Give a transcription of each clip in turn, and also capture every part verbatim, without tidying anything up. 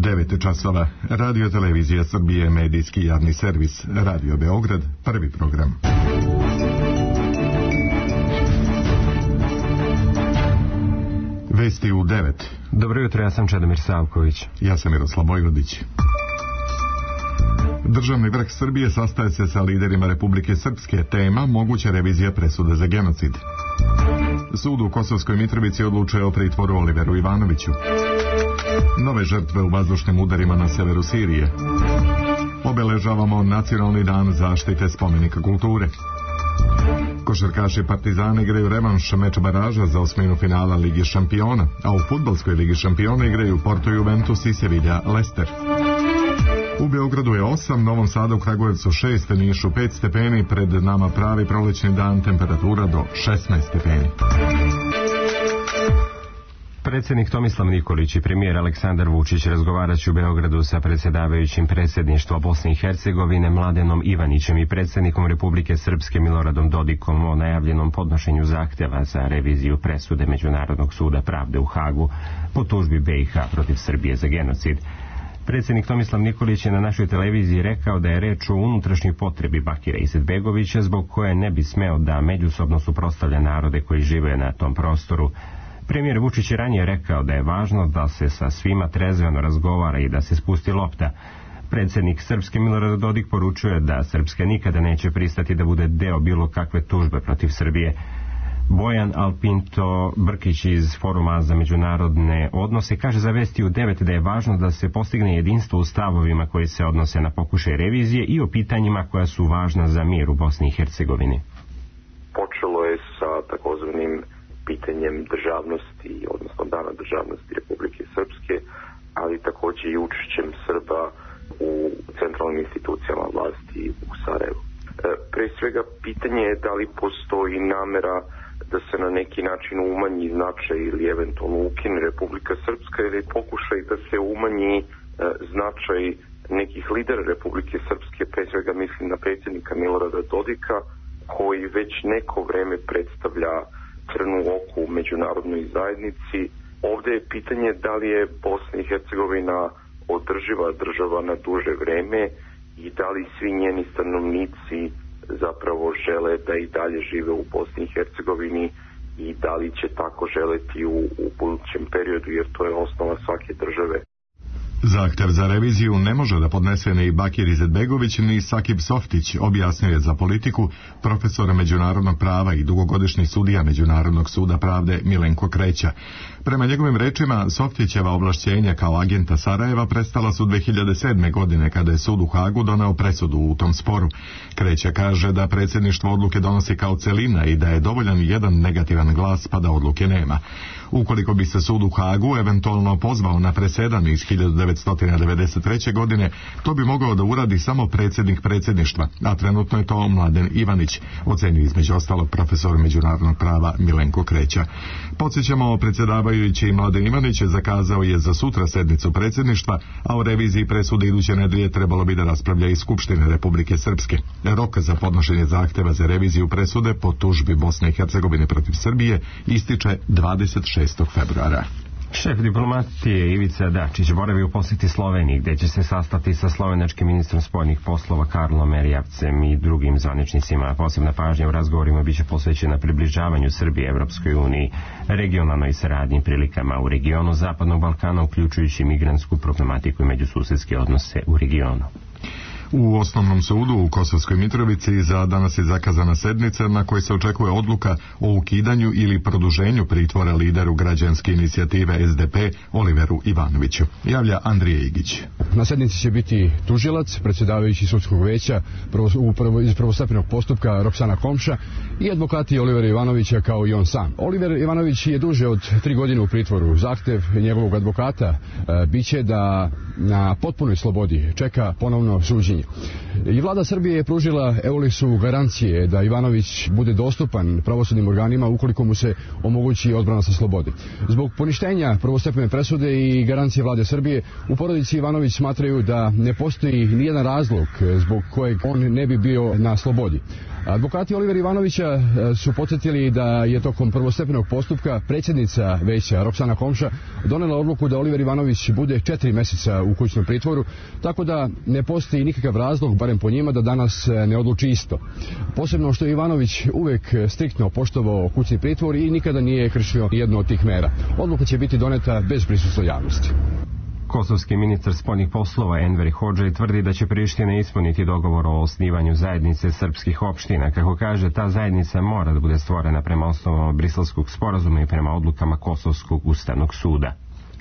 devet časova. Radio Televizija Srbije, medijski javni servis. Radio Beograd, prvi program. Vesti u devet. Dobro jutro, ja sam Čedomir Savković. Ja sam Miroslav Vojvodić. Državni vrh Srbije sastaje se sa liderima Republike Srpske. Tema moguća revizija presude za genocid. Sud u Kosovskoj Mitrovici odlučuje o pritvoru Oliveru Ivanoviću. Nove žrtve u vazdušnim udarima na severu Sirije. Obeležavamo Nacionalni dan zaštite spomenika kulture. Košarkaši Partizana igraju revanš meč baraža za osminu finala Ligi šampiona, a u fudbalskoj Ligi šampiona igraju Porto Juventus i Sevilla Leicester. U Beogradu je osam, Novom Sadu, Kragujevcu šest, Nišu pet stepeni, pred nama pravi prolećni dan, temperatura do šesnaest stepeni. Predsjednik Tomislav Nikolić i premijer Aleksandar Vučić razgovarat će u Beogradu sa predsjedavajućim predsjedništva Bosne i Hercegovine Mladenom Ivanićem i predsjednikom Republike Srpske Miloradom Dodikom o najavljenom podnošenju zahtjeva za reviziju presude Međunarodnog suda pravde u Hagu po tužbi B i H protiv Srbije za genocid. Predsjednik Tomislav Nikolić je na našoj televiziji rekao da je reč o unutrašnjoj potrebi Bakira Izetbegovića, zbog koje ne bi smeo da međusobno suprotstavlja narode koji žive na tom prostoru. Premijer Vučić je ranije rekao da je važno da se sa svima trezveno razgovara i da se spusti lopta. Predsjednik Srpske Milorad Dodik poručuje da Srpska nikada neće pristati da bude deo bilo kakve tužbe protiv Srbije. Bojan Alpinto Brkić iz Foruma za međunarodne odnose kaže za Vesti u devet da je važno da se postigne jedinstvo u stavovima koji se odnose na pokušaj revizije i o pitanjima koja su važna za mir u Bosni i Hercegovini. Počelo je sa takozvanim pitanjem državnosti, odnosno dana državnosti Republike Srpske, ali također i učešćem Srba u centralnim institucijama vlasti u Sarajevu. E, pre svega pitanje je da li postoji namera da se na neki način umanji značaj ili eventualno ukine Republika Srpska, ili pokušaj da se umanji e, značaj nekih lidera Republike Srpske, pre svega mislim na predsjednika Milorada Dodika, koji već neko vreme predstavlja crnu oku u međunarodnoj zajednici. Ovdje je pitanje da li je Bosna i Hercegovina održiva država na duže vreme i da li svi njeni stanovnici zapravo žele da i dalje žive u Bosni i Hercegovini i da li će tako želeti u, u budućem periodu, jer to je osnova svake države. Zahtjev za reviziju ne može da podnese ni Bakir Izetbegović ni Sakip Softić, objasnio je za Politiku profesor međunarodnog prava i dugogodišnji sudija Međunarodnog suda pravde Milenko Kreća. Prema njegovim rečima, Softićeva ovlašćenja kao agenta Sarajeva prestala su dve hiljade sedme. godine kada je sud u Hagu doneo presudu u tom sporu. Kreća kaže da predsjedništvo odluke donosi kao celina i da je dovoljan jedan negativan glas pa da odluke nema. Ukoliko bi se sud u Hagu eventualno pozvao na presedan iz hiljadu devetsto devedeset treće. godine, to bi mogao da uradi samo predsjednik predsjedništva, a trenutno je to Mladen Ivanić, ocenio između ostalog profesor međunarodnog prava Milenko Kreća. Podsjećamo, predsjedavajući Mladen Ivanić zakazao je za sutra sednicu predsjedništva, a o reviziji presude iduće nedelje trebalo bi da raspravlja i Skupštine Republike Srpske. Rok za podnošenje zahtjeva za reviziju presude po tužbi Bosne i Hercegovine protiv Srbije ističe dvadeset šestog februara. Šef diplomatije Ivica Dačić boravi u posjeti Sloveniji, gdje će se sastati sa slovenačkim ministrom spoljnih poslova Karlom Erjavcem i drugim zvaničnicima. Posebna pažnja u razgovorima biće posvećena približavanju Srbije Evropskoj uniji, regionalnoj saradnji, prilikama u regionu Zapadnog Balkana, uključujući migrantsku problematiku i međususedske odnose u regionu. U Osnovnom sudu u Kosovskoj Mitrovici za danas je zakazana sednica na kojoj se očekuje odluka o ukidanju ili produženju pritvora lideru građanske inicijative S D P Oliveru Ivanoviću. Javlja Andrije Igić. Na sednici će biti tužilac, predsjedavajući sudskog veća u prvo, iz prvostepenog postupka Roksana Komša i advokati Olivera Ivanovića kao i on sam. Oliver Ivanović je duže od tri godine u pritvoru. Zahtev njegovog advokata e, biće da na potpunoj slobodi čeka ponovno suđenje. suđenje. I vlada Srbije je pružila Eulisu garancije da Ivanović bude dostupan pravosudnim organima ukoliko mu se omogući odbrana sa slobode. Zbog poništenja prvostepene presude i garancije vlade Srbije, u porodici Ivanović smatraju da ne postoji nijedan razlog zbog kojeg on ne bi bio na slobodi. Advokati Olivera Ivanovića su podsjetili da je tokom prvostepenog postupka predsjednica veća Roksana Komša donela odluku da Oliver Ivanović bude četiri mjeseca u kućnom pritvoru, tako da ne postoji nikakav razlog, barem po njima, da danas ne odluči isto. Posebno što je Ivanović uvek striktno poštovao kućni pritvor i nikada nije kršio jednu od tih mera. Odluka će biti doneta bez prisustva javnosti. Kosovski ministar spoljnih poslova Enver Hodžaj tvrdi da će Priština ispuniti dogovor o osnivanju zajednice srpskih opština. Kako kaže, ta zajednica mora da bude stvorena prema osnovama Briselskog sporazuma i prema odlukama Kosovskog ustavnog suda.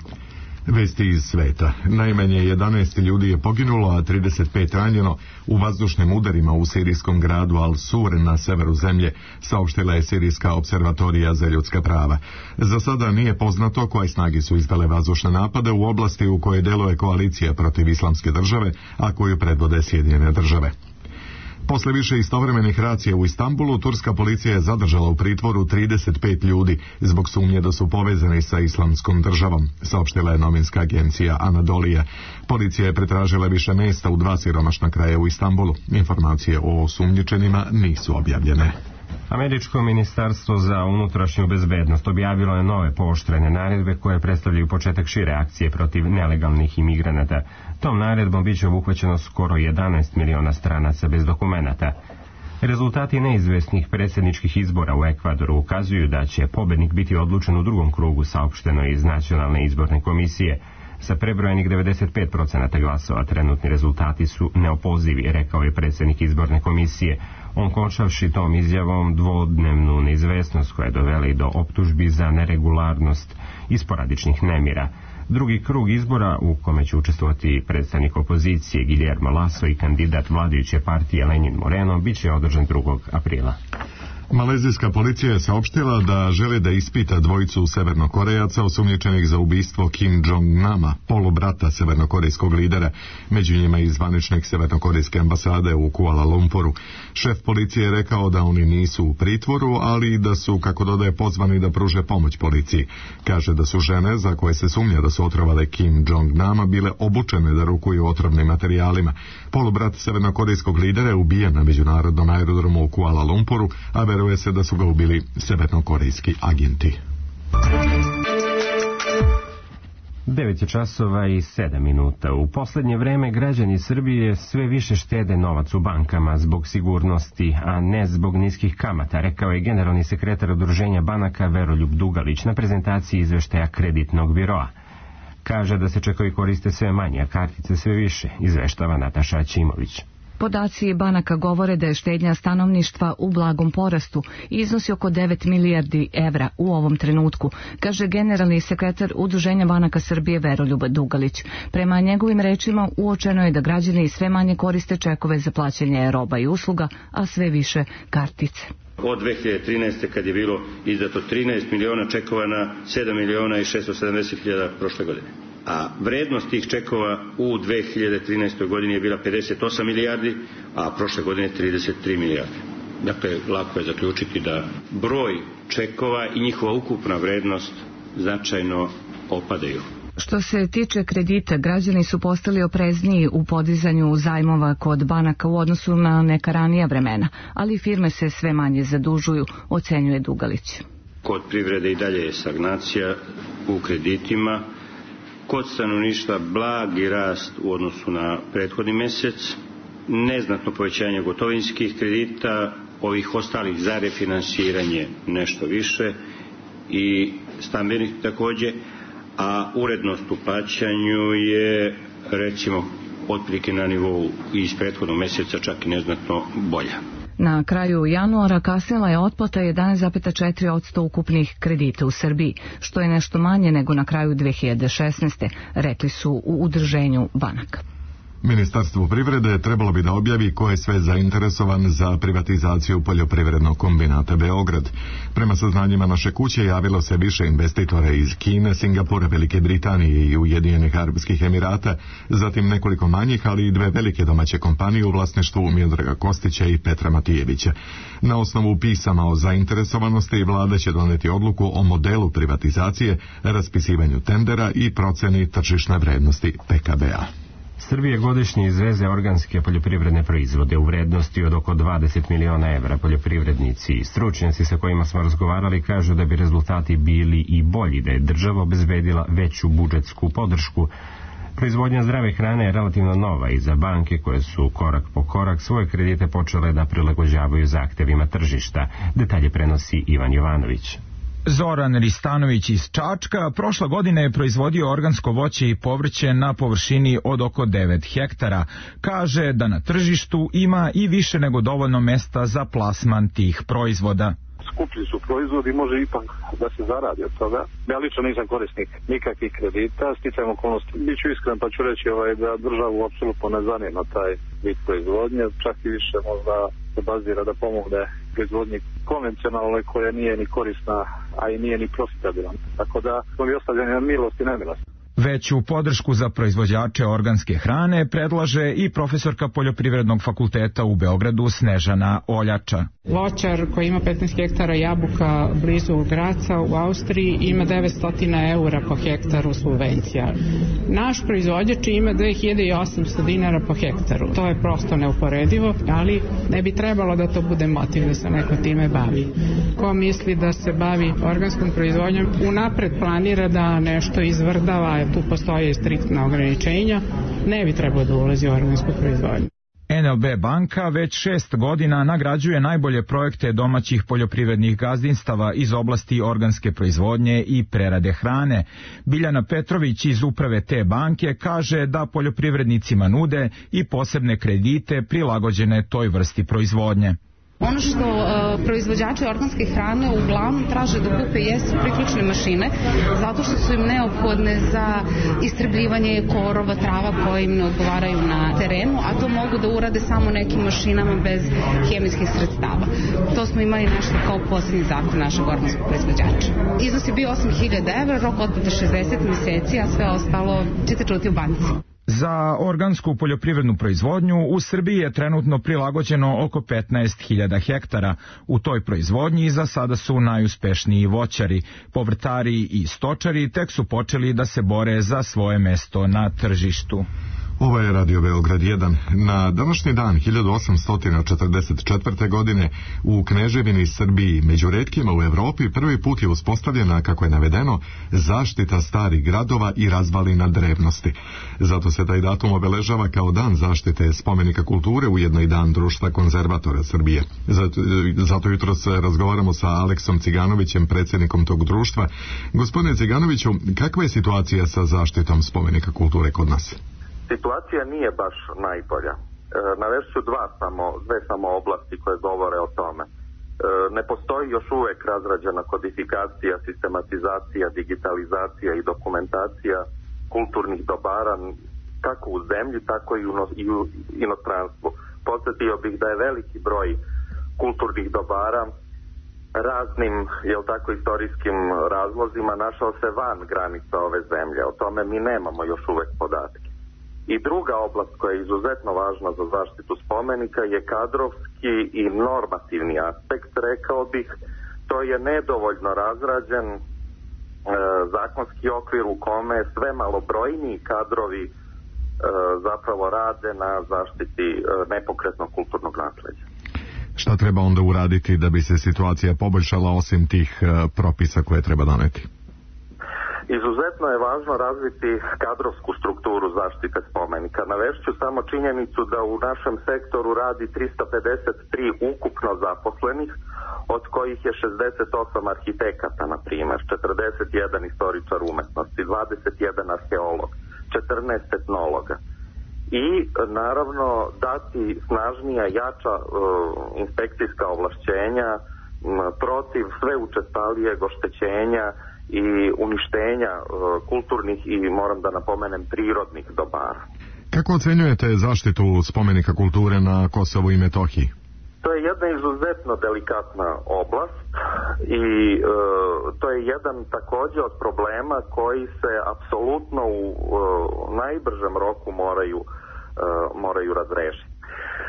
Vesti iz sveta. Najmanje jedanaest ljudi je poginulo, a trideset pet ranjeno u vazdušnim udarima u sirijskom gradu Al-Sur na severu zemlje, saopštila je Sirijska observatorija za ljudska prava. Za sada nije poznato koje snage su izvele vazdušne napade u oblasti u kojoj deluje koalicija protiv islamske države, a koju predvode Sjedinjene države. Posle više istovremenih racija u Istanbulu, turska policija je zadržala u pritvoru trideset pet ljudi zbog sumnje da su povezani sa islamskom državom, saopštila je novinska agencija Anadolija. Policija je pretražila više mjesta u dva siromašna kraja u Istanbulu. Informacije o osumnjičenima nisu objavljene. Američko ministarstvo za unutrašnju bezbednost objavilo je nove pooštrene naredbe koje predstavljaju početak šire akcije protiv nelegalnih imigranata. Tom naredbom biće obuhvaćeno skoro jedanaest miliona stranaca bez dokumenata. Rezultati neizvesnih predsjedničkih izbora u Ekvadoru ukazuju da će pobednik biti odlučen u drugom krugu, saopšteno iz Nacionalne izborne komisije. Sa prebrojenih devedeset pet procenata glasova trenutni rezultati su neopozivi, rekao je predsjednik izborne komisije. On končavši tom izjavom dvodnevnu neizvesnost koja je dovela i do optužbi za neregularnost i sporadičnih nemira. Drugi krug izbora, u kome će učestvovati predstavnik opozicije Guillermo Lasso i kandidat vladajuće partije Lenin Moreno, bit će održan drugog aprila. Malezijska policija je saopštila da želi da ispita dvojicu severnokorejaca osumnjičenih za ubistvo Kim Jong-nama, polubrata severnokorejskog lidera, među njima i zvaničnik severnokorejske ambasade u Kuala Lumpuru. Šef policije je rekao da oni nisu u pritvoru, ali da su, kako dodaje, pozvani da pruže pomoć policiji. Kaže da su žene za koje se sumnja da su otrovale Kim Jong-nama bile obučene da rukuju otrovnim materijalima. Polubrat severnokorejskog lidera je ubijen na međunarodnom aerodromu u Kuala Lumpuru, a veruje se da su ga ubili severnokorejski agenti. devet je časova i sedam minuta. U posljednje vreme građani Srbije sve više štede novac u bankama zbog sigurnosti, a ne zbog niskih kamata, rekao je generalni sekretar Udruženja banaka Veroljub Dugalić na prezentaciji izveštaja kreditnog biroa. Kaže da se čekovi koriste sve manje, a kartice sve više, izveštava Nataša Aćimović. Podaci banaka govore da je štednja stanovništva u blagom porastu i iznosi oko devet milijardi evra u ovom trenutku, kaže generalni sekretar Udruženja banaka Srbije Veroljub Dugalić. Prema njegovim rečima uočeno je da građani sve manje koriste čekove za plaćanje roba i usluga, a sve više kartice. Od dve hiljade trinaeste. kad je bilo izdato trinaest miliona čekova na sedam miliona i šesto sedamdeset hiljada prošle godine. A vrednost tih čekova u dve hiljade trinaestoj. godini je bila pedeset osam milijardi, a prošle godine trideset tri milijarde. Dakle, lako je zaključiti da broj čekova i njihova ukupna vrednost značajno opadaju. Što se tiče kredita, građani su postali oprezniji u podizanju zajmova kod banaka u odnosu na neka ranija vremena, ali firme se sve manje zadužuju, ocenjuje Dugalić. Kod privrede i dalje je stagnacija u kreditima, kod stanovništva blagi rast u odnosu na prethodni mjesec, neznatno povećanje gotovinskih kredita, ovih ostalih za refinansiranje nešto više i stambenih također, a urednost u plaćanju je, recimo, otprilike na nivou iz prethodnog mjeseca, čak i neznatno bolja. Na kraju januara kasnila je otplata jedanaest zarez četiri posto ukupnih kredita u Srbiji, što je nešto manje nego na kraju dve hiljade šesnaeste. rekli su u Udruženju banaka. Ministarstvo privrede trebalo bi da objavi ko je sve zainteresovan za privatizaciju poljoprivrednog kombinata Beograd. Prema saznanjima naše kuće javilo se više investitora iz Kine, Singapura, Velike Britanije i Ujedinjenih Arapskih Emirata, zatim nekoliko manjih, ali i dve velike domaće kompanije u vlasništvu Miodraga Kostića i Petra Matijevića. Na osnovu pisama o zainteresovanosti vlada će doneti odluku o modelu privatizacije, raspisivanju tendera i proceni tržišne vrednosti P K B-a. Srbija godišnje izveze organske poljoprivredne proizvode u vrednosti od oko dvadeset miliona evra. Poljoprivrednici i stručnjaci sa kojima smo razgovarali kažu da bi rezultati bili i bolji da je država obezbedila veću budžetsku podršku. Proizvodnja zdrave hrane je relativno nova i za banke koje su korak po korak svoje kredite počele da prilagođavaju zahtevima tržišta. Detalje prenosi Ivan Jovanović. Zoran Ristanović iz Čačka prošle godine je proizvodio organsko voće i povrće na površini od oko devet hektara. Kaže da na tržištu ima i više nego dovoljno mesta za plasman tih proizvoda. Skuplji su proizvodi, može ipak da se zaradi od toga. Ja lično nisam korisnik nikakvih kredita, sticajem okolnosti. Biću iskren pa ću reći ovaj, da državu apsolutno ne zanima taj vid proizvodnje, čak i više možda se bazira da pomogne proizvodnji konvencionalnoj koja nije ni korisna, a i nije ni profitabilna. Tako da smo bi ostavljeni na milost i nemilost. Veću podršku za proizvođače organske hrane predlaže i profesorka Poljoprivrednog fakulteta u Beogradu Snežana Oljača. Voćar koji ima petnaest hektara jabuka blizu Graca u Austriji ima devetsto eura po hektaru subvencija. Naš proizvođač ima dve hiljade osamsto dinara po hektaru. To je prosto neuporedivo, ali ne bi trebalo da to bude motiv da se neko time bavi. Ko misli da se bavi organskom proizvodnjom, unapred planira da nešto izvrdava, tu postoje i striktna ograničenja, ne bi trebalo da ulazi u organsku proizvodnju. N L B banka već šest godina nagrađuje najbolje projekte domaćih poljoprivrednih gazdinstava iz oblasti organske proizvodnje i prerade hrane. Biljana Petrović iz uprave te banke kaže da poljoprivrednicima nude i posebne kredite prilagođene toj vrsti proizvodnje. Ono što uh, proizvođači organske hrane uglavnom traže da kupe jesu priključne mašine, zato što su im neophodne za istrebljivanje korova, trava koje im ne odgovaraju na terenu, a to mogu da urade samo nekim mašinama bez hemijskih sredstava. To smo imali nešto kao posljednji zakon našeg organskog proizvođača. Iznos je bio osam hiljada evra, rok otplate šezdeset meseci, a sve ostalo ćete čuti u banci. Za organsku poljoprivrednu proizvodnju u Srbiji je trenutno prilagođeno oko petnaest hiljada hektara. U toj proizvodnji za sada su najuspešniji voćari. Povrtari i stočari tek su počeli da se bore za svoje mesto na tržištu. Ovo je Radio Beograd jedan. Na današnji dan hiljadu osamsto četrdeset četvrte. godine u Kneževini Srbiji među retkima u Evropi prvi put je uspostavljena, kako je navedeno, zaštita starih gradova i razvalina drevnosti. Zato se taj datum obeležava kao dan zaštite spomenika kulture, ujedno i dan Društva konzervatora Srbije. Zato, zato jutros razgovaramo sa Aleksom Ciganovićem, predsjednikom tog društva. Gospodine Ciganoviću, kakva je situacija sa zaštitom spomenika kulture kod nas? Situacija nije baš najbolja. E, navešću dva samo, dve samo oblasti koje govore o tome. E, ne postoji još uvek razrađena kodifikacija, sistematizacija, digitalizacija i dokumentacija kulturnih dobara kako u zemlji, tako i u, i u inostranstvu. Podsjetio bih da je veliki broj kulturnih dobara raznim, jel tako, istorijskim razlozima našao se van granica ove zemlje. O tome mi nemamo još uvek podatke. I druga oblast koja je izuzetno važna za zaštitu spomenika je kadrovski i normativni aspekt, rekao bih. To je nedovoljno razrađen e, zakonski okvir u kome sve malobrojniji kadrovi e, zapravo rade na zaštiti e, nepokretnog kulturnog nasleđa. Šta treba onda uraditi da bi se situacija poboljšala osim tih e, propisa koje treba doneti? Izuzetno je važno razviti kadrovsku strukturu zaštite spomenika. Navešću samo činjenicu da u našem sektoru radi tristo pedeset tri ukupno zaposlenih, od kojih je šezdeset osam arhitekata, na primjer, četrdeset jedan istoričar umetnosti, dvadeset jedan arheolog, četrnaest etnologa. I naravno dati snažnija, jača uh, inspekcijska ovlašćenja m, protiv sve učestalijeg oštećenja i uništenja uh, kulturnih i, moram da napomenem, prirodnih dobara. Kako ocenjujete zaštitu spomenika kulture na Kosovu i Metohiji? To je jedna izuzetno delikatna oblast i e, to je jedan takođe od problema koji se apsolutno u e, najbržem roku moraju, e, moraju razrešiti. E,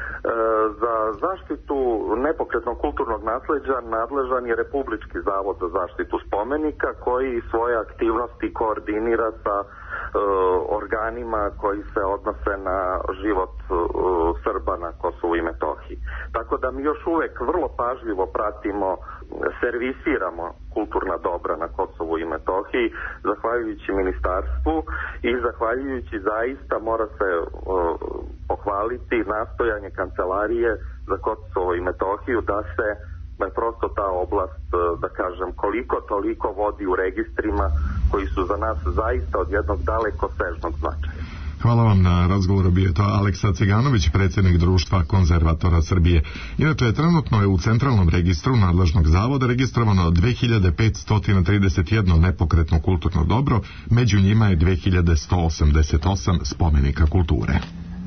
za zaštitu nepokretnog kulturnog nasleđa nadležan je Republički zavod za zaštitu spomenika koji svoje aktivnosti koordinira sa e, organima koji se odnose na život e, Srba na Kosovu i Metohiji. Tako da mi još uvek vrlo pažljivo pratimo, servisiramo kulturna dobra na Kosovu i Metohiji, zahvaljujući ministarstvu i zahvaljujući zaista, mora se uh, pohvaliti, nastojanje Kancelarije za Kosovo i Metohiju da se, da je prosto ta oblast, uh, da kažem, koliko toliko vodi u registrima koji su za nas zaista od jednog daleko sežnog značaja. Hvala vam na razgovoru, bio je to Aleksa Ciganović, predsjednik Društva konzervatora Srbije. Inače, trenutno je u centralnom registru nadležnog zavoda registrovano dve hiljade petsto trideset jedno nepokretno kulturno dobro, među njima je dve hiljade sto osamdeset osam spomenika kulture.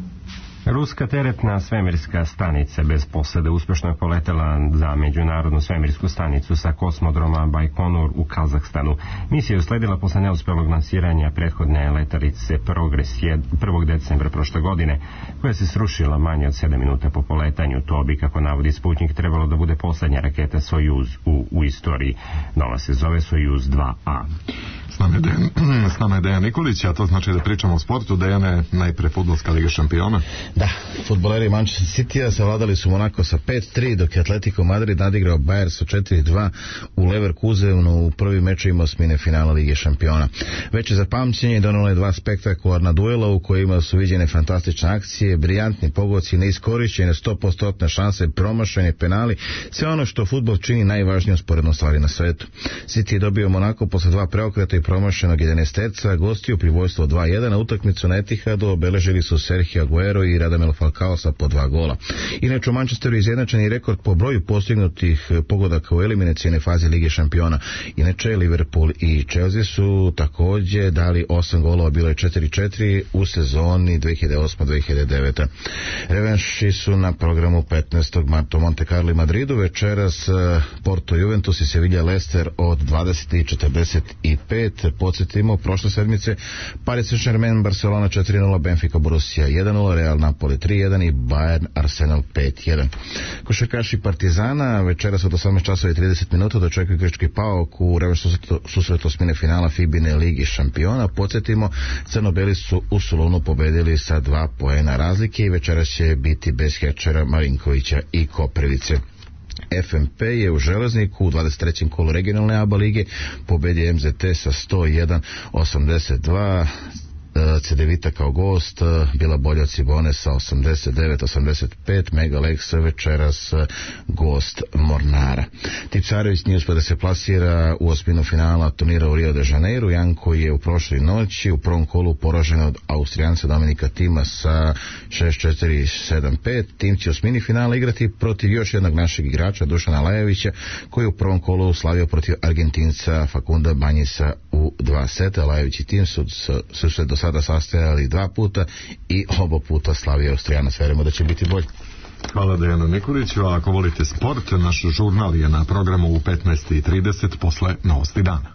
Ruska teretna svemirska stanica bez posade uspešno je poletela za međunarodnu svemirsku stanicu sa kosmodroma Bajkonur u Kazahstanu. Misija je usledila posle neuspelog lansiranja prethodne letalice Progres prvog decembra prošle godine, koja se srušila manje od sedam minuta po poletanju. To bi, kako navodi Sputnik, trebalo da bude poslednja raketa Sojuz u, u istoriji. Nova se zove Sojuz dva A. S nama je Dejan, s nama je Dejan Nikolić, a to znači da pričamo o sportu. Dejane, najpre fudbalska liga šampiona. Da, fudbaleri Manchester Citya savladali su Monako sa pet tri, dok je Atletico Madrid nadigrao Bayern sa četiri dva u Leverkusenu u prvim mečevima osmine finala Lige šampiona. Veće za pamćenje donalo je dva spektakularna duela u kojima su viđene fantastične akcije, brijantni pogoci, neiskorišćene sto posto šanse, promašanje penali, sve ono što fudbal čini najvažnijom sporednom stvari na svetu. City je dobio Monako posle dva preokreta i promašenog jedanaesterca, gostiju pri vojstvu dva jedan, na utakmicu na Etihadu obeležili su Sergio Aguero i Radamel Falcao sa po dva gola. Inače, u Manchesteru je izjednačeni rekord po broju postignutih pogodaka u eliminacijne faze Lige šampiona. Inače, Liverpool i Chelsea su takođe dali osam golova, bilo je četiri četiri u sezoni dve hiljade osme dve hiljade devete. Revanši su na programu petnaestog marta u Monte Carlo i Madridu. Večeras Porto Juventus i Sevilla Leicester od dvadeset i četrdeset pet. Podsjetimo, prošle sedmice Paris Saint-Germain Barcelona četiri nula, Benfica Borussia jedan nula, Real Napoli tri jedan i Bayern Arsenal pet jedan. Košarkaši Partizana večeras od osamnaest časova i trideset minuta dočekuju grčki Paok u revanšu susretu osmine finala Fibine Ligi šampiona. Podsjetimo, crno-beli su u Solunu pobedili sa dva poena razlike i večeras će biti bez Hečera, Marinkovića i Koprivice. F M P je u Železniku u dvadeset trećem kolu regionalne A B A lige pobedio M Z T sa sto jedan osamdeset dva. Cedevita kao gost bila bolja od Cibone sa osamdeset devet osamdeset pet, Megalex večeras gost Mornara. Tipsarević nije uspio da se plasira u osminu finala turnira u Rio de Janeiro. Janko je u prošloj noći u prvom kolu poražen od Austrijanca Dominika Tima sa šest četiri sedam pet. Tim će u osmini finala igrati protiv još jednog našeg igrača, Dušana Lajovića, koji je u prvom kolu slavio protiv Argentinca Fakunda Banjisa u dva seta. Lajović i Tim su, su se do sada sastajali dva puta i oba puta slavio Austrijanac. Verujemo da će biti bolje. Hvala Dejanu Nikoliću, a ako volite sport, naš žurnal je na programu u petnaest i trideset posle novosti dana.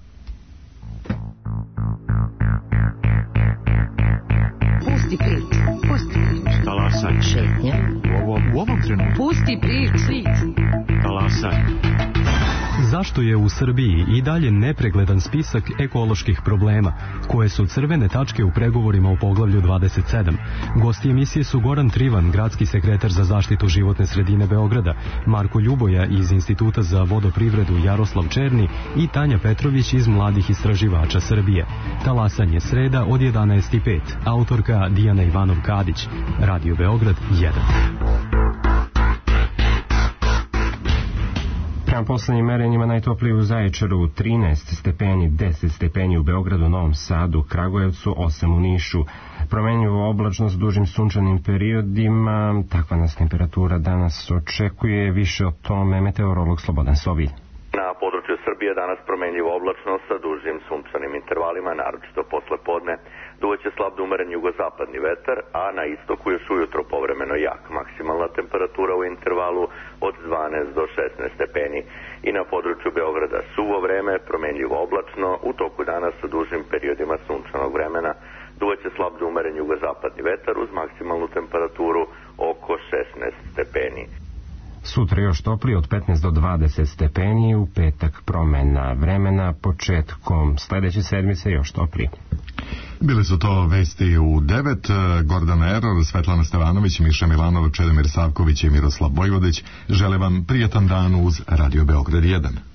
Pusti prič, pusti prič. Talasaj. Šetnja. U ovom, u ovom trenutku. Pusti prič. Talasaj. Zašto je u Srbiji i dalje nepregledan spisak ekoloških problema, koje su crvene tačke u pregovorima u poglavlju dvadeset sedam? Gosti emisije su Goran Trivan, gradski sekretar za zaštitu životne sredine Beograda, Marko Ljuboja iz Instituta za vodoprivredu Jaroslav Černi i Tanja Petrović iz Mladih istraživača Srbije. Talasanje sreda od jedanaest i pet. Autorka Dijana Ivanov-Kadić. Radio Beograd jedan. Prema poslednjim merenjima najtoplije u Zaječaru trinaest stepeni, deset stepeni u Beogradu, Novom Sadu, Kragujevcu, osam u Nišu. Promenljiva oblačnost dužim sunčanim periodima, takva nas temperatura danas očekuje. Više o tome meteorolog Slobodan Sovilj. Na području Srbije danas promenljivo oblačno sa dužim sunčanim intervalima, naročito posle podne. Duvaće slab do umeren jugozapadni vetar, a na istoku još ujutro povremeno jak. Maksimalna temperatura u intervalu od dvanaest do šesnaest stepeni. I na području Beograda suvo vreme, promenljivo oblačno, u toku dana sa dužim periodima sunčanog vremena. Duvaće slab do umeren jugozapadni vetar uz maksimalnu temperaturu oko šesnaest stepeni. Sutra još toplije od petnaest do dvadeset stepeni, u petak promena vremena, početkom sledeće sedmice još toplije. Bili su to vesti u devet. Gordana Eror, Svetlana Stevanović, Miša Milanova, Čedomir Savković i Miroslav Vojvodić žele vam prijatan dan uz Radio Beograd jedan.